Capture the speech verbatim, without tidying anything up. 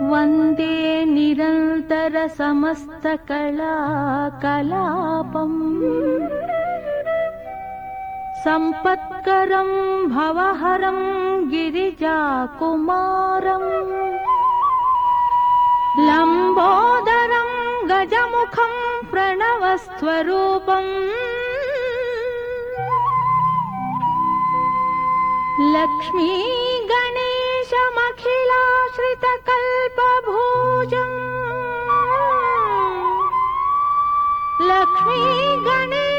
వందే నిరంతర సమస్త కళా కలాపం సంపత్కరం భవహరం గిరిజాకుమారం లంబోదరం గజముఖం ప్రణవస్వరూపం లక్ష్మీ గణేశమఖిలాశ్రితకల్పభూజం లక్ష్మీ గణేశ